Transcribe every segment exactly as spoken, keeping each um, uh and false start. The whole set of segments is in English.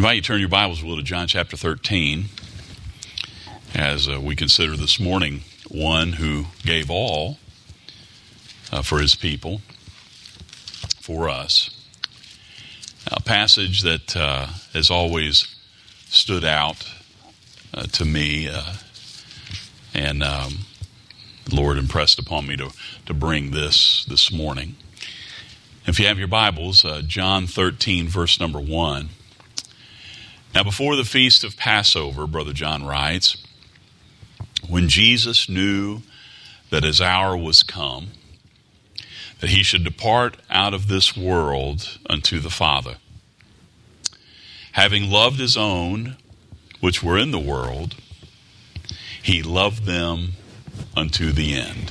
invite you to turn your Bibles a little to John chapter thirteen as uh, we consider this morning one who gave all uh, for his people, for us. A passage that uh, has always stood out uh, to me uh, and um, the Lord impressed upon me to, to bring this this morning. If you have your Bibles, uh, John thirteen, verse number one. Now, before the feast of Passover, Brother John writes, when Jesus knew that his hour was come, that he should depart out of this world unto the Father, having loved his own which were in the world, he loved them unto the end.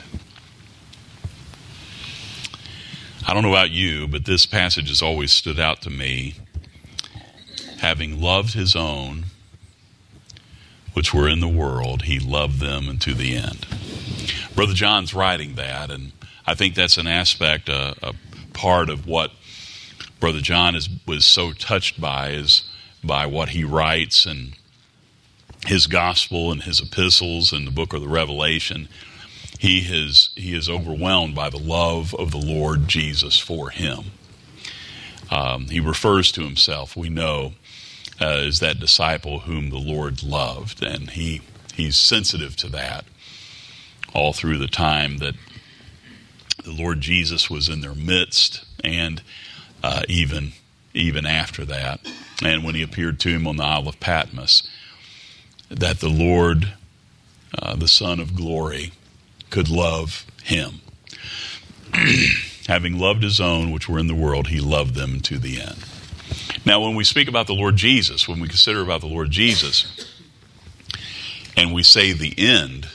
I don't know about you, but this passage has always stood out to me. Having loved his own which were in the world, he loved them unto the end. Brother John's writing that, and I think that's an aspect, uh, a part of what Brother John is, was so touched by is by what he writes and his gospel and his epistles and the book of the Revelation. He is, he is overwhelmed by the love of the Lord Jesus for him. Um, he refers to himself, we know, Uh, is that disciple whom the Lord loved, and he he's sensitive to that all through the time that the Lord Jesus was in their midst, and uh, even even after that, and when he appeared to him on the Isle of Patmos, that the Lord, uh, the Son of Glory, could love him. Having loved his own which were in the world, he loved them to the end. Now, when we speak about the Lord Jesus, when we consider about the Lord Jesus, and we say the end,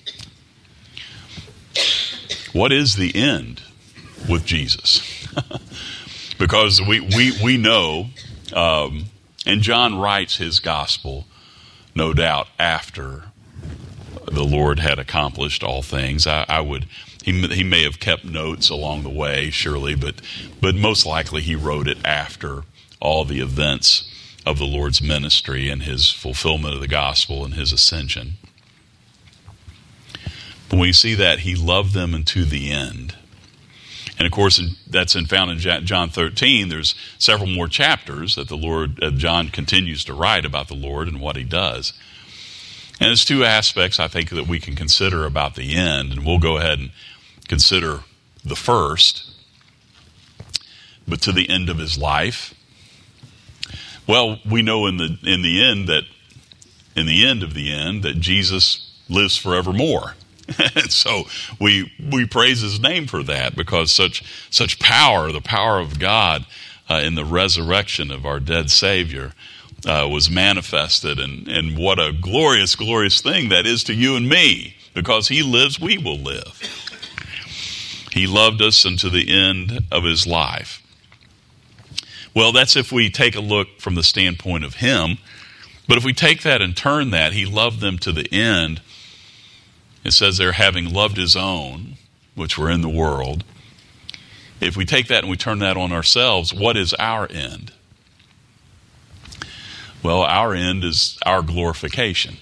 what is the end with Jesus? Because we, we, we know, um, and John writes his gospel, no doubt, after the Lord had accomplished all things. I, I would, he, he may have kept notes along the way, surely, but, but most likely he wrote it after all the events of the Lord's ministry and his fulfillment of the gospel and his ascension. But when you see that, he loved them unto the end. And of course, that's in, found in John thirteen. There's several more chapters that the Lord, uh, John continues to write about the Lord and what he does. And there's two aspects I think that we can consider about the end, and we'll go ahead and consider the first. But to the end of his life, well, we know in the in the end that in the end of the end that Jesus lives forevermore. And so we we praise his name for that, because such such power, the power of God uh, in the resurrection of our dead Savior uh, was manifested, and, and what a glorious, glorious thing that is to you and me. Because he lives, we will live. He loved us unto the end of his life. Well, that's if we take a look from the standpoint of him. But if we take that and turn that, he loved them to the end. It says they're having loved his own, which were in the world. If we take that and we turn that on ourselves, what is our end? Well, our end is our glorification.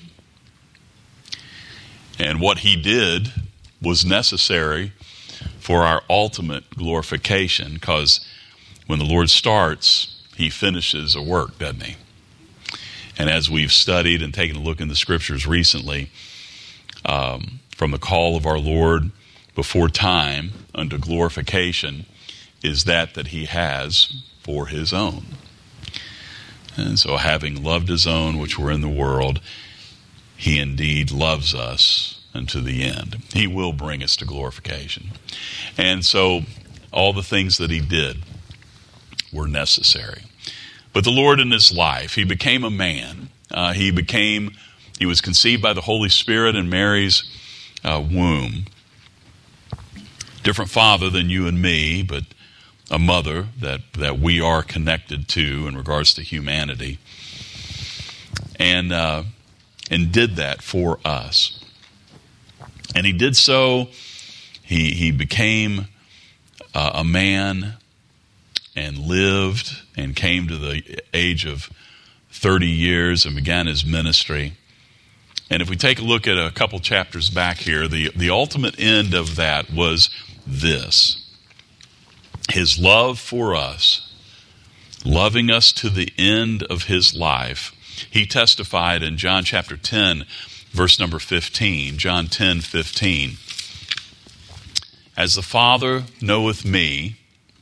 And what he did was necessary for our ultimate glorification, because when the Lord starts, he finishes a work, doesn't he? And as we've studied and taken a look in the scriptures recently, um, from the call of our Lord before time unto glorification is that that he has for his own. And so having loved his own which were in the world, he indeed loves us unto the end. He will bring us to glorification. And so all the things that he did were necessary. But the Lord in his life, he became a man. Uh, he became, he was conceived by the Holy Spirit in Mary's uh, womb. Different father than you and me, but a mother that, that we are connected to in regards to humanity. And, uh, and did that for us. And he did so, he, he became uh, a man and lived and came to the age of thirty years and began his ministry. And if we take a look at a couple chapters back here, the, the ultimate end of that was this. His love for us, loving us to the end of his life. He testified in John chapter ten, verse number fifteen, John ten, fifteen. As the Father knoweth me,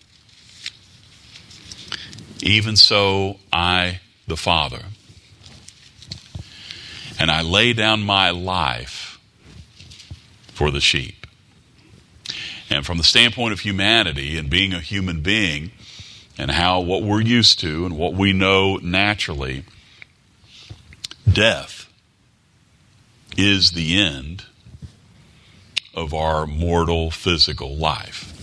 even so I the Father. And I lay down my life for the sheep. And from the standpoint of humanity and being a human being and how what we're used to and what we know naturally, death is the end of our mortal physical life.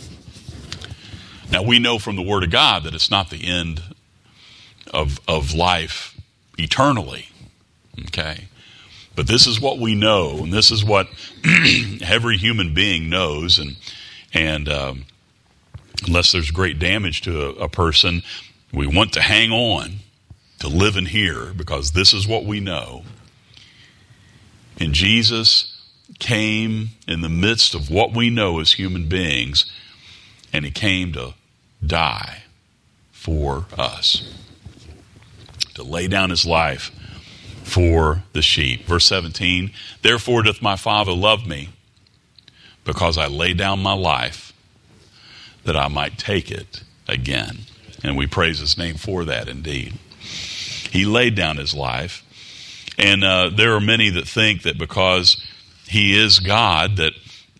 Now we know from the Word of God that it's not the end of, of life eternally. Okay? But this is what we know, and this is what every human being knows, and and um, unless there's great damage to a, a person, we want to hang on to live in here because this is what we know. And Jesus came in the midst of what we know as human beings, and he came to die for us, to lay down his life for the sheep. Verse seventeen, therefore doth my Father love me, because I lay down my life that I might take it again. And we praise his name for that indeed. He laid down his life. And uh, there are many that think that because he is God, that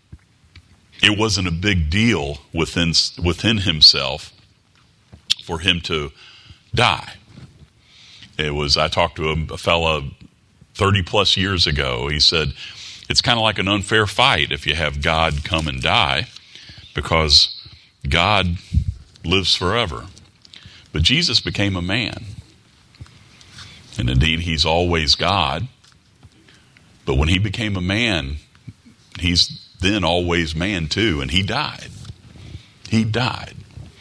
it wasn't a big deal within, within himself for him to die. It was, I talked to a, a fella thirty plus years ago. He said, it's kind of like an unfair fight if you have God come and die, because God lives forever. But Jesus became a man. And indeed, he's always God. But when he became a man, he's then always man too. And he died. He died.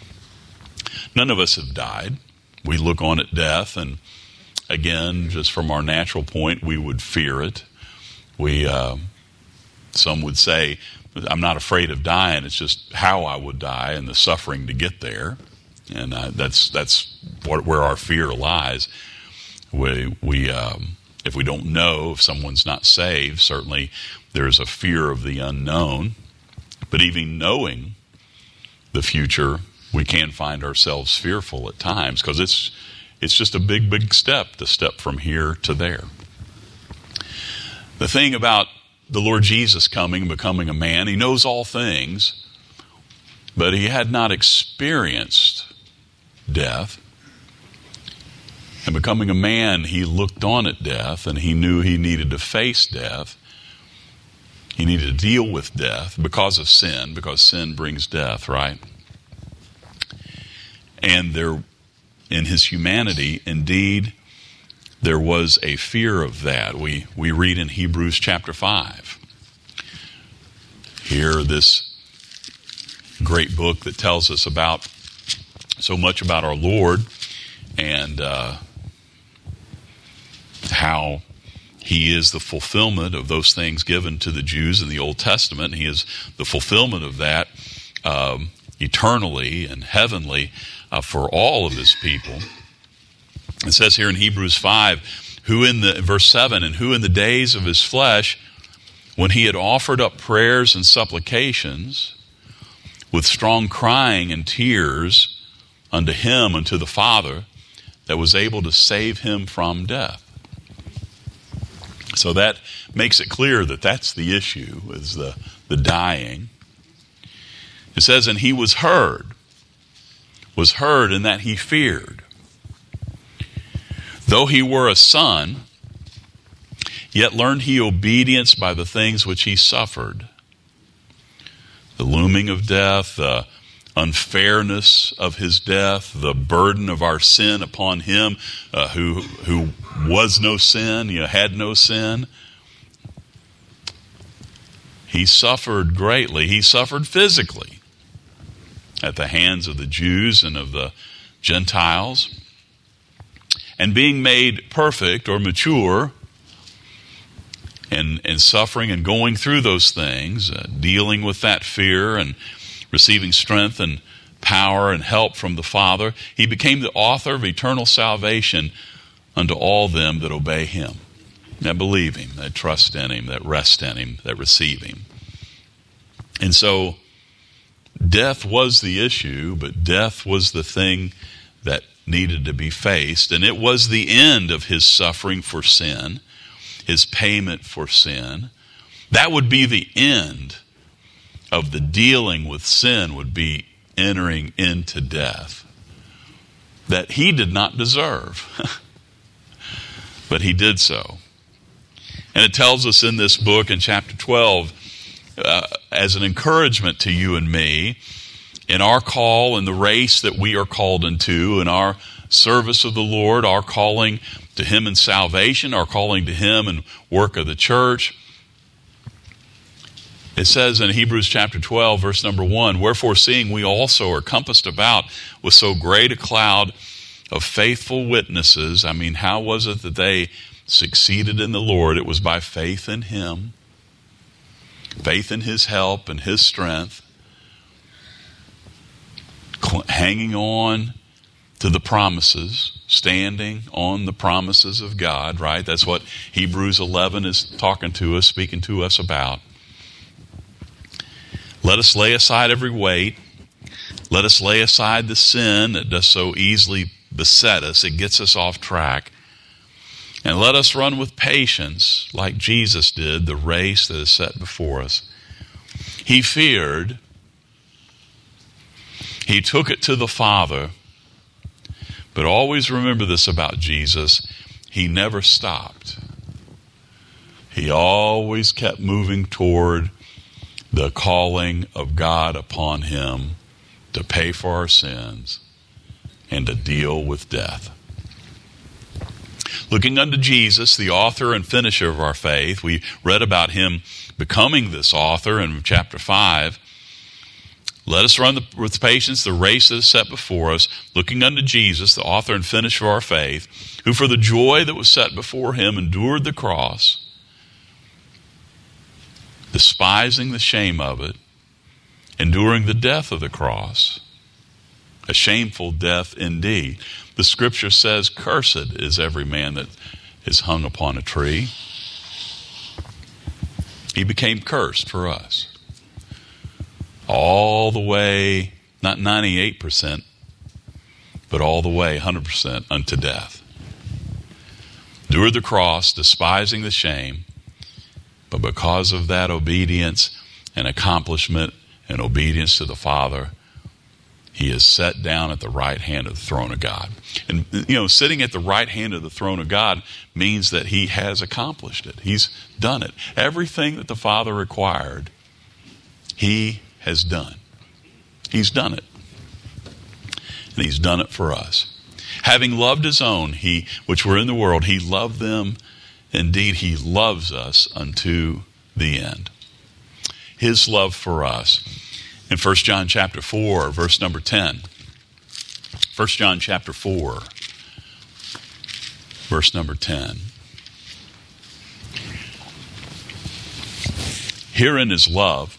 None of us have died. We look on at death, and again, just from our natural point, we would fear it. We, uh, some would say, I'm not afraid of dying. It's just how I would die and the suffering to get there. And uh, that's that's what, where our fear lies. We, we um, if we don't know, if someone's not saved, certainly there's a fear of the unknown. But even knowing the future, we can find ourselves fearful at times, because it's it's just a big, big step to step from here to there. The thing about the Lord Jesus coming and becoming a man, he knows all things, but he had not experienced death. And becoming a man, he looked on at death, and he knew he needed to face death. He needed to deal with death because of sin, because sin brings death, right? And there, in his humanity, indeed, there was a fear of that. We we read in Hebrews chapter five. Here, this great book that tells us about so much about our Lord and uh, how he is the fulfillment of those things given to the Jews in the Old Testament. He is the fulfillment of that um, eternally and heavenly uh, for all of his people. It says here in Hebrews five, who in the verse seven, and who in the days of his flesh, when he had offered up prayers and supplications with strong crying and tears unto him, unto the Father, that was able to save him from death. So that makes it clear that that's the issue, is the, the dying. It says, and he was heard, was heard in that he feared. Though he were a son, yet learned he obedience by the things which he suffered. The looming of death, the unfairness of his death, the burden of our sin upon him uh, who who was no sin, you know, had no sin. He suffered greatly. He suffered physically at the hands of the Jews and of the Gentiles. and being made perfect or mature, and, and suffering and going through those things, uh, dealing with that fear and receiving strength and power and help from the Father, he became the author of eternal salvation unto all them that obey him, that believe him, that trust in him, that rest in him, that receive him. And so death was the issue, but death was the thing that needed to be faced, and it was the end of his suffering for sin, his payment for sin. That would be the end of the dealing with sin, would be entering into death that he did not deserve. But he did so. And it tells us in this book in chapter twelve, uh, as an encouragement to you and me, in our call and the race that we are called into, in our service of the Lord, our calling to him in salvation, our calling to him in work of the church. It says in Hebrews chapter twelve, verse number one, wherefore seeing we also are compassed about with so great a cloud of faithful witnesses. I mean, how was it that they succeeded in the Lord? It was by faith in him, faith in his help and his strength, hanging on to the promises, standing on the promises of God, right? That's what Hebrews eleven is talking to us, speaking to us about. Let us lay aside every weight. Let us lay aside the sin that does so easily beset us. It gets us off track. And let us run with patience, like Jesus did, the race that is set before us. He feared. He took it to the Father. But always remember this about Jesus. He never stopped. He always kept moving toward the calling of God upon him to pay for our sins and to deal with death. Looking unto Jesus, the author and finisher of our faith, we read about him becoming this author in chapter five. Let us run the, with patience the race that is set before us, looking unto Jesus, the author and finisher of our faith, who for the joy that was set before him endured the cross, despising the shame of it, enduring the death of the cross, a shameful death indeed. The scripture says, cursed is every man that is hung upon a tree. He became cursed for us. All the way, not ninety-eight percent, but all the way, one hundred percent unto death. Endured the cross, despising the shame, but because of that obedience and accomplishment and obedience to the Father, he is set down at the right hand of the throne of God. And, you know, sitting at the right hand of the throne of God means that he has accomplished it. He's done it. Everything that the Father required, he has done. He's done it. And he's done it for us. Having loved his own, he which were in the world, he loved them. Indeed, he loves us unto the end. His love for us. In First John chapter four, verse number ten. First John chapter four, verse number ten. Herein is love.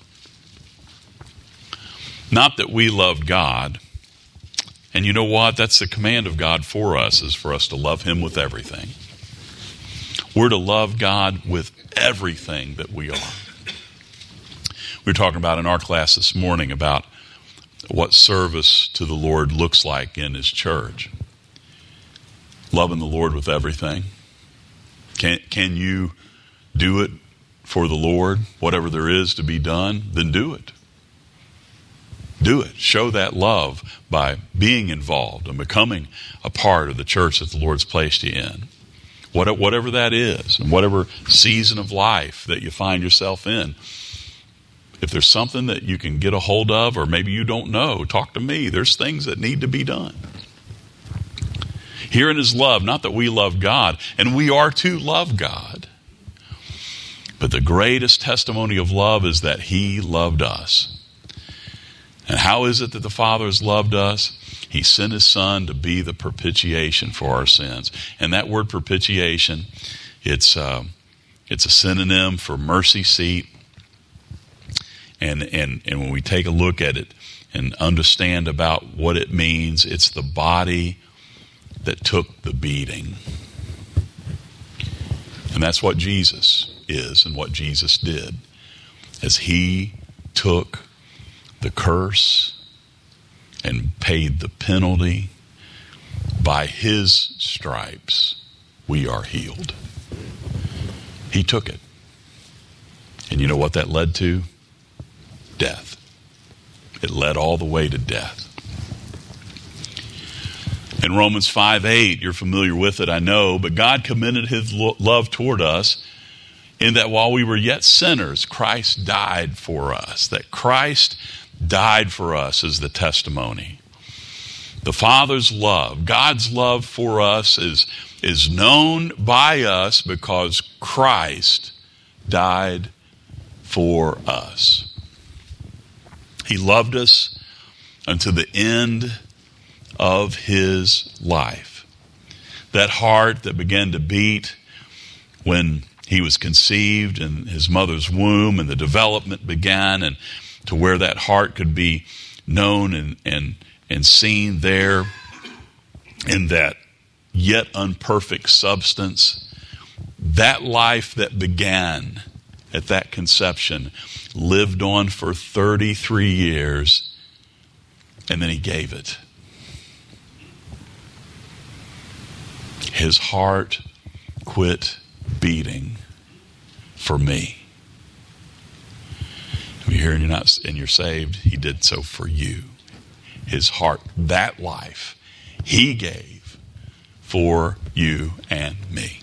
Not that we loved God. And you know what? That's the command of God for us, is for us to love him with everything. We're to love God with everything that we are. We were talking about in our class this morning about what service to the Lord looks like in his church. Loving the Lord with everything. Can, can you do it for the Lord? Whatever there is to be done, then do it. Do it. Show that love by being involved and becoming a part of the church that the Lord's placed you in. Whatever that is, and whatever season of life that you find yourself in. If there's something that you can get a hold of, or maybe you don't know, talk to me. There's things that need to be done. Herein is love, not that we love God, and we are to love God. But the greatest testimony of love is that he loved us. And how is it that the Father has loved us? He sent his son to be the propitiation for our sins. And that word propitiation, it's uh, it's a synonym for mercy seat. And, and, and when we take a look at it and understand about what it means, it's the body that took the beating. And that's what Jesus is and what Jesus did, as he took the curse and paid the penalty. By his stripes we are healed. He took it. And you know what that led to? Death. It led all the way to death. In Romans five eight, you're familiar with it, I know, but God commended his lo- love toward us in that while we were yet sinners, Christ died for us. That Christ died for us is the testimony. The Father's love, God's love for us is, is known by us because Christ died for us. He loved us unto the end of his life. That heart that began to beat when he was conceived in his mother's womb, and the development began, and to where that heart could be known and, and, and seen there in that yet unperfect substance. That life that began at that conception lived on for thirty-three years, and then he gave it. His heart quit beating for me. If you're here and you're not and you're saved, he did so for you. His heart, that life, he gave for you and me.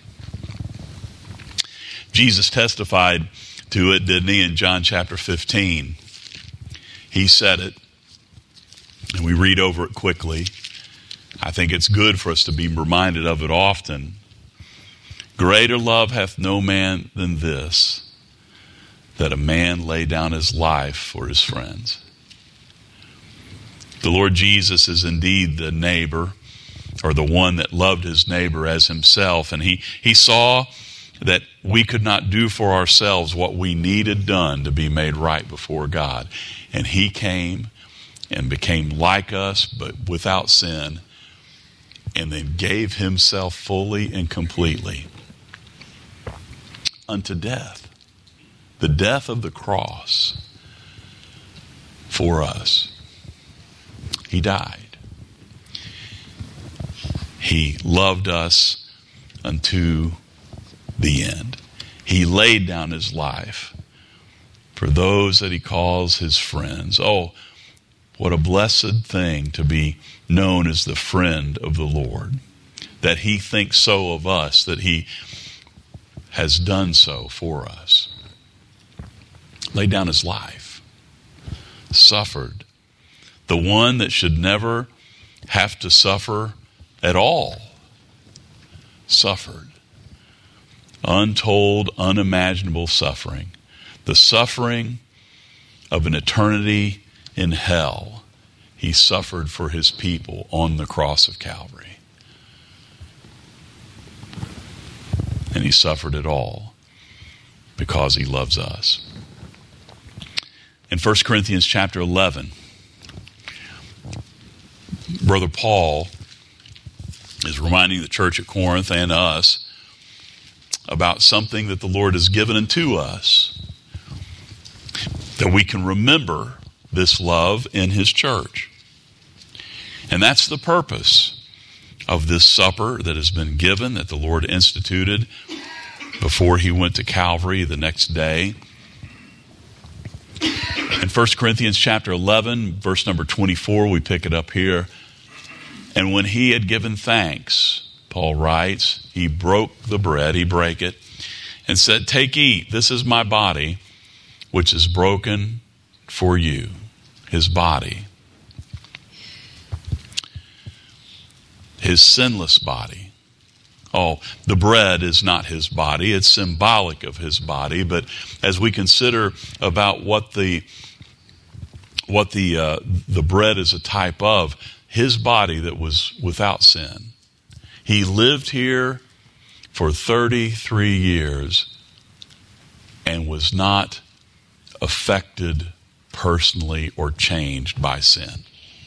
Jesus testified to it, didn't he, in John chapter fifteen? He said it, and we read over it quickly. I think it's good for us to be reminded of it often. Greater love hath no man than this, that a man lay down his life for his friends. The Lord Jesus is indeed the neighbor, or the one that loved his neighbor as himself, and he, he saw that we could not do for ourselves what we needed done to be made right before God. And he came and became like us, but without sin, and then gave himself fully and completely unto death. The death of the cross for us. He died. He loved us unto the end. He laid down his life for those that he calls his friends. Oh, what a blessed thing to be known as the friend of the Lord. That he thinks so of us, that he has done so for us. Laid down his life. Suffered. The one that should never have to suffer at all. Suffered. Untold, unimaginable suffering. The suffering of an eternity in hell. He suffered for his people on the cross of Calvary. And he suffered it all because he loves us. In First Corinthians chapter eleven, Brother Paul is reminding the church at Corinth and us about something that the Lord has given unto us, that we can remember this love in his church. And that's the purpose of this supper that has been given, that the Lord instituted before he went to Calvary the next day. In First Corinthians chapter eleven, verse number twenty-four, we pick it up here. And when he had given thanks, Paul writes, he broke the bread, he brake it, and said, "Take, eat, this is my body, which is broken for you." His body. His sinless body. Oh, the bread is not his body. It's symbolic of his body. But as we consider about what the what the uh, the bread is a type of, his body that was without sin. He lived here for thirty-three years and was not affected personally or changed by sin.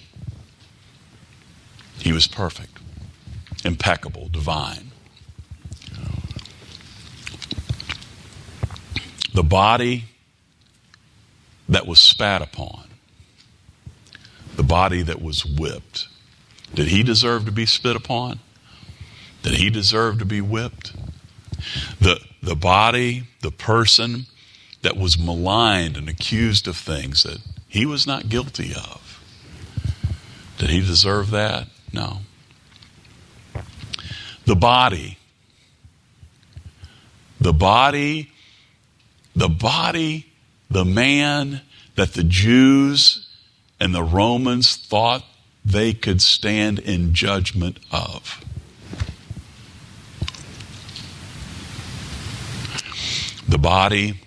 He was perfect, impeccable, divine. The body that was spat upon, the body that was whipped, did he deserve to be spit upon? Did he deserve to be whipped? The, the body, the person that was maligned and accused of things that he was not guilty of, did he deserve that? No. The body, the body, the body, the man that the Jews and the Romans thought they could stand in judgment of. The body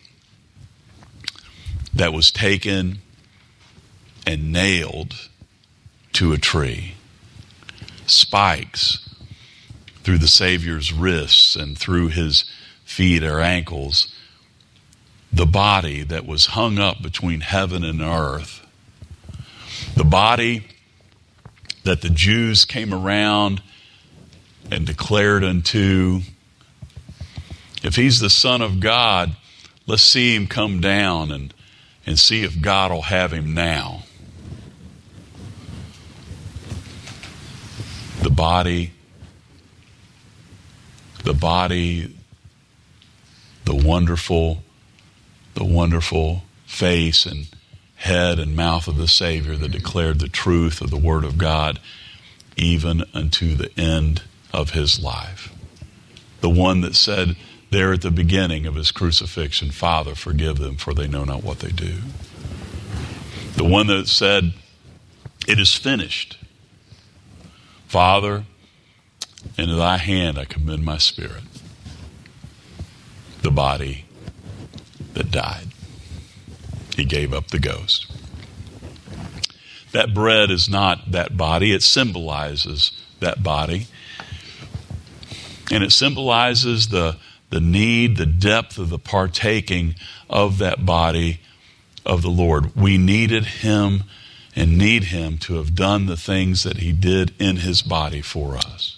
that was taken and nailed to a tree. Spikes through the Savior's wrists and through his feet or ankles. The body that was hung up between heaven and earth. The body that the Jews came around and declared unto, if he's the Son of God, let's see him come down and, and see if God will have him now. The body, the body, the wonderful, the wonderful face and head and mouth of the Savior that declared the truth of the Word of God even unto the end of his life. The one that said there at the beginning of his crucifixion, Father, forgive them, for they know not what they do. The one that said, it is finished. Father, into thy hand I commend my spirit. The body that died. He gave up the ghost. That bread is not that body. It symbolizes that body. And it symbolizes the, the need, the depth of the partaking of that body of the Lord. We needed him and need him to have done the things that he did in his body for us.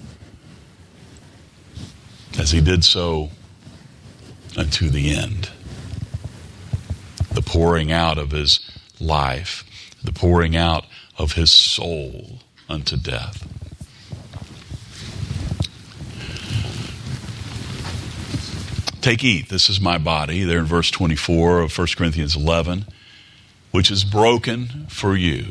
As he did so unto the end. The pouring out of his life, the pouring out of his soul unto death. Take, eat, this is my body, there in verse twenty-four of First Corinthians eleven, which is broken for you.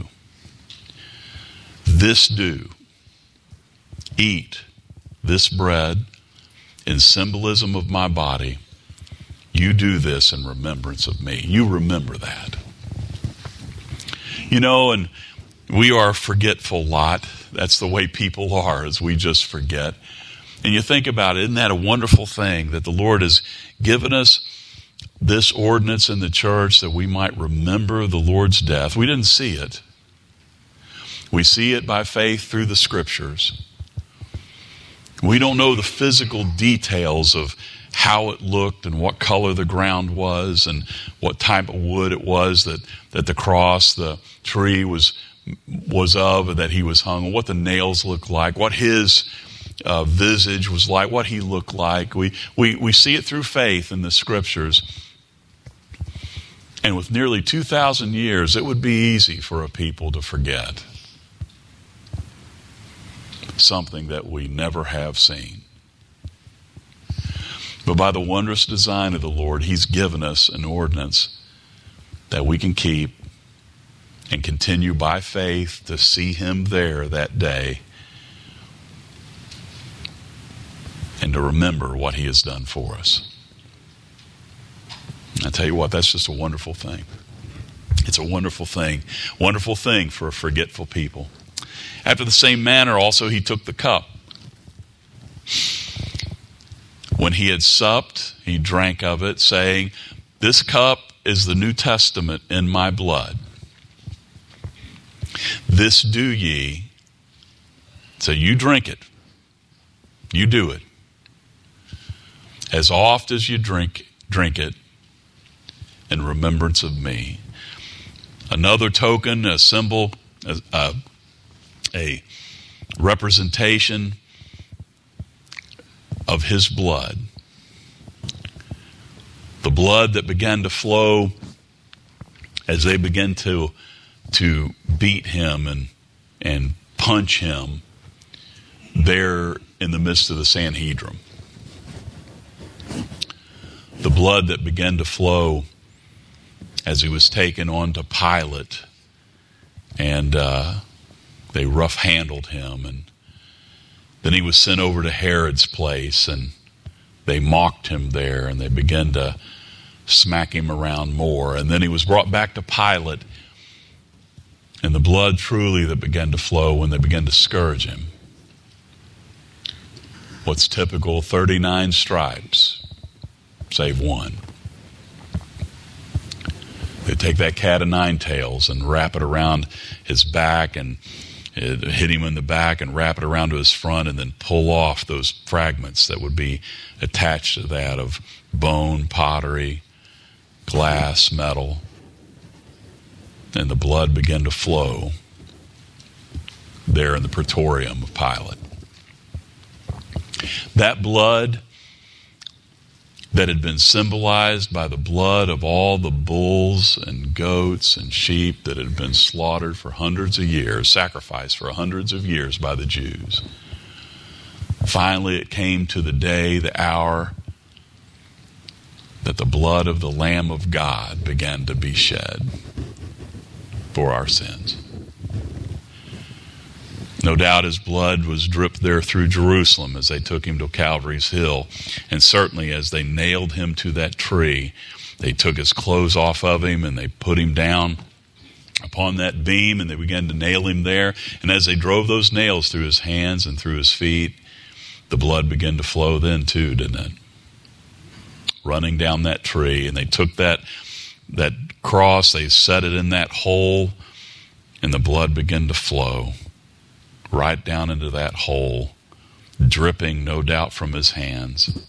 This do, eat this bread in symbolism of my body. You do this in remembrance of me. You remember that. You know, and we are a forgetful lot. That's the way people are, is we just forget. And you think about it, isn't that a wonderful thing that the Lord has given us this ordinance in the church that we might remember the Lord's death? We didn't see it. We see it by faith through the Scriptures. We don't know the physical details of how it looked and what color the ground was and what type of wood it was that, that the cross, the tree was was of, that he was hung, what the nails looked like, what his uh, visage was like, what he looked like. We, we, we see it through faith in the Scriptures. And with nearly two thousand years, it would be easy for a people to forget something that we never have seen. But by the wondrous design of the Lord, he's given us an ordinance that we can keep and continue by faith to see him there that day and to remember what he has done for us. I tell you what, that's just a wonderful thing. It's a wonderful thing. Wonderful thing for a forgetful people. After the same manner also he took the cup. When he had supped, he drank of it, saying, this cup is the New Testament in my blood. This do ye, so you drink it. You do it. As oft as you drink, drink it in remembrance of me. Another token, a symbol, a, a, a representation of his blood. The blood that began to flow as they began to, to beat him and, and punch him there in the midst of the Sanhedrin. The blood that began to flow as he was taken on to Pilate, and uh, they rough-handled him, and then he was sent over to Herod's place, and they mocked him there, and they began to smack him around more, and then he was brought back to Pilate, and the blood truly that began to flow when they began to scourge him. What's typical, thirty-nine stripes, save one. They take that cat of nine tails and wrap it around his back and hit him in the back and wrap it around to his front and then pull off those fragments that would be attached to that of bone, pottery, glass, metal. And the blood began to flow there in the praetorium of Pilate. That blood that had been symbolized by the blood of all the bulls and goats and sheep that had been slaughtered for hundreds of years, sacrificed for hundreds of years by the Jews. Finally, it came to the day, the hour, that the blood of the Lamb of God began to be shed for our sins. No doubt his blood was dripped there through Jerusalem as they took him to Calvary's Hill. And certainly as they nailed him to that tree, they took his clothes off of him and they put him down upon that beam and they began to nail him there. And as they drove those nails through his hands and through his feet, the blood began to flow then too, didn't it? Running down that tree. And they took that, that cross, they set it in that hole, and the blood began to flow right down into that hole, dripping, no doubt, from his hands.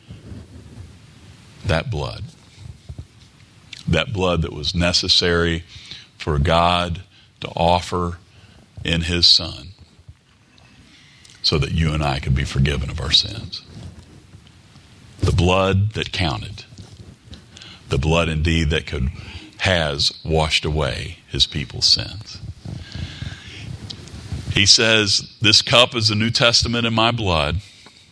That blood. That blood that was necessary for God to offer in his Son so that you and I could be forgiven of our sins. The blood that counted. The blood, indeed, that could has washed away his people's sins. He says, this cup is the New Testament in my blood.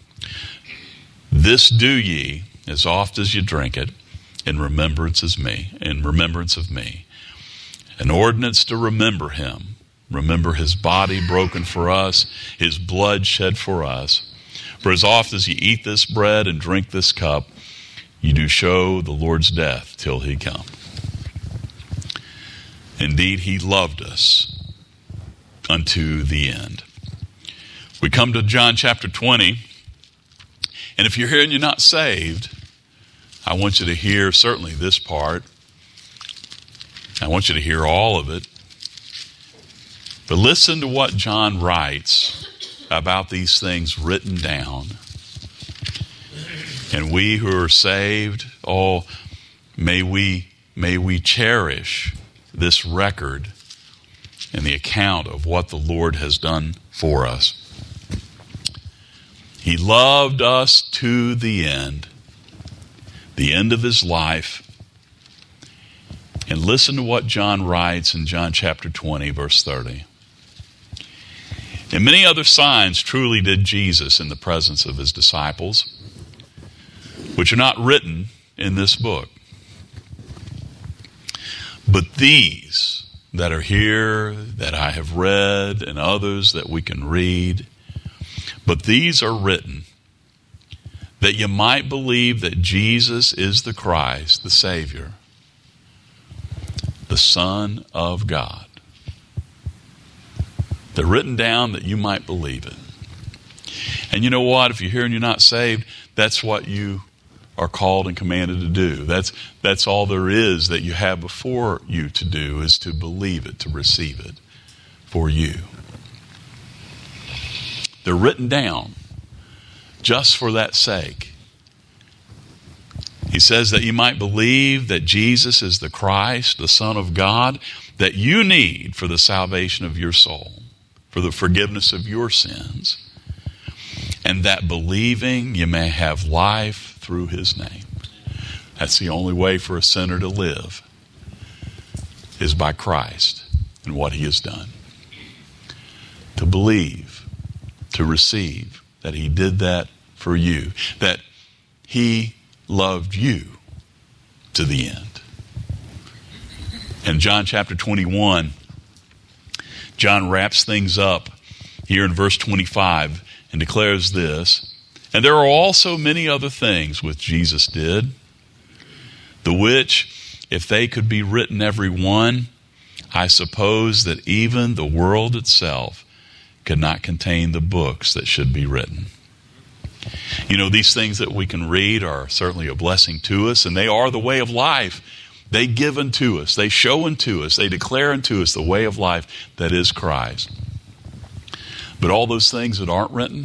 This do ye, as oft as you drink it, in remembrance of me, in remembrance of me. An ordinance to remember him. Remember his body broken for us, his blood shed for us. For as oft as you eat this bread and drink this cup, you do show the Lord's death till he come. Indeed, he loved us unto the end. We come to John chapter twenty, and if you're here and you're not saved, I want you to hear certainly this part. I want you to hear all of it. But listen to what John writes about these things written down. And we who are saved, oh, may we, may we cherish this record and the account of what the Lord has done for us. He loved us to the end, the end of his life. And listen to what John writes in John chapter twenty, verse thirty. And many other signs truly did Jesus in the presence of his disciples, which are not written in this book. But these that are here, that I have read, and others that we can read, but these are written that you might believe that Jesus is the Christ, the Savior, the Son of God. They're written down that you might believe it. And you know what? If you're here and you're not saved, that's what you are called and commanded to do. That's that's all there is that you have before you to do, is to believe it, to receive it. for you. They're written down just for that sake. He says that you might believe that Jesus is the Christ, the Son of God, that you need for the salvation of your soul, for the forgiveness of your sins, and that believing you may have life through his name. That's the only way for a sinner to live, is by Christ and what he has done. To believe, to receive that he did that for you, that he loved you to the end. In John chapter twenty-one, John wraps things up here in verse twenty-five and declares this, and there are also many other things which Jesus did, the which, if they could be written every one, I suppose that even the world itself could not contain the books that should be written. You know, these things that we can read are certainly a blessing to us, and they are the way of life. They give unto us, they show unto us, they declare unto us the way of life that is Christ. But all those things that aren't written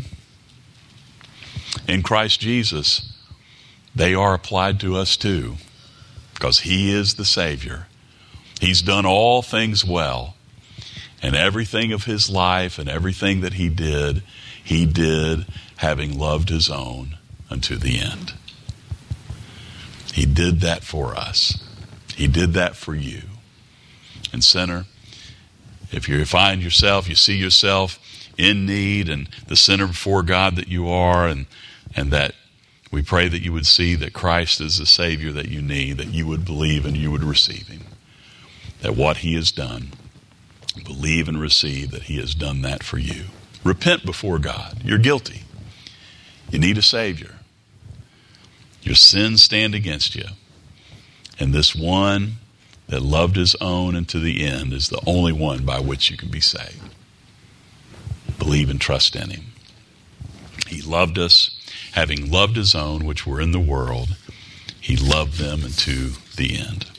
in Christ Jesus, they are applied to us too, because he is the Savior. He's done all things well, and everything of his life and everything that he did, he did having loved his own unto the end. He did that for us. He did that for you. And sinner, if you find yourself, you see yourself in need and the sinner before God that you are, and, and that we pray that you would see that Christ is the Savior that you need, that you would believe and you would receive him. That what he has done, believe and receive that he has done that for you. Repent before God. You're guilty. You need a Savior. Your sins stand against you. And this one that loved his own unto the end is the only one by which you can be saved. Believe and trust in him. He loved us, having loved his own which were in the world. He loved them unto the end.